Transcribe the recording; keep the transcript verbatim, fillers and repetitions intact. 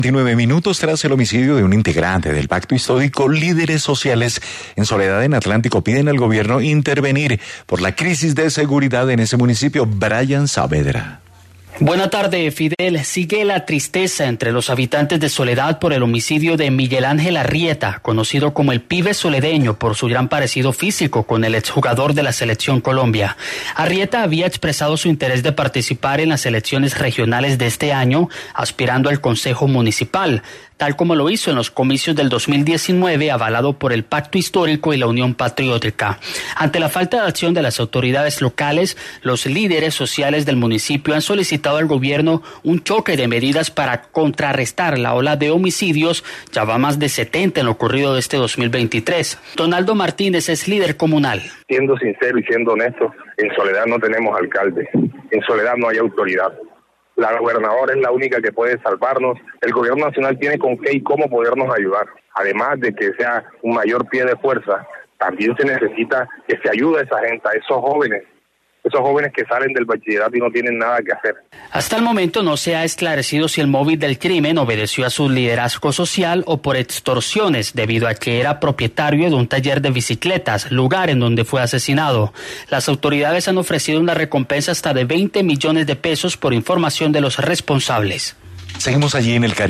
veintinueve minutos tras el homicidio de un integrante del pacto histórico, líderes sociales en Soledad en Atlántico piden al gobierno intervenir por la crisis de seguridad en ese municipio. Brian Saavedra. Buena tarde, Fidel. Sigue la tristeza entre los habitantes de Soledad por el homicidio de Miguel Ángel Arrieta, conocido como el Pibe Soledeño por su gran parecido físico con el exjugador de la Selección Colombia. Arrieta había expresado su interés de participar en las elecciones regionales de este año, aspirando al Consejo Municipal, tal como lo hizo en los comicios del dos mil diecinueve, avalado por el Pacto Histórico y la Unión Patriótica. Ante la falta de acción de las autoridades locales, los líderes sociales del municipio han solicitado al gobierno un choque de medidas para contrarrestar la ola de homicidios. Ya va más de setenta en lo ocurrido de este dos mil veintitrés. Donaldo Martínez es líder comunal. Siendo sincero y siendo honesto, en Soledad no tenemos alcalde, en Soledad no hay autoridad. La gobernadora es la única que puede salvarnos. El gobierno nacional tiene con qué y cómo podernos ayudar. Además de que sea un mayor pie de fuerza, también se necesita que se ayude a esa gente, a esos jóvenes, esos jóvenes que salen del bachillerato y no tienen nada que hacer. Hasta el momento no se ha esclarecido si el móvil del crimen obedeció a su liderazgo social o por extorsiones, debido a que era propietario de un taller de bicicletas, lugar en donde fue asesinado. Las autoridades han ofrecido una recompensa hasta de veinte millones de pesos por información de los responsables. Seguimos allí en el Caribe.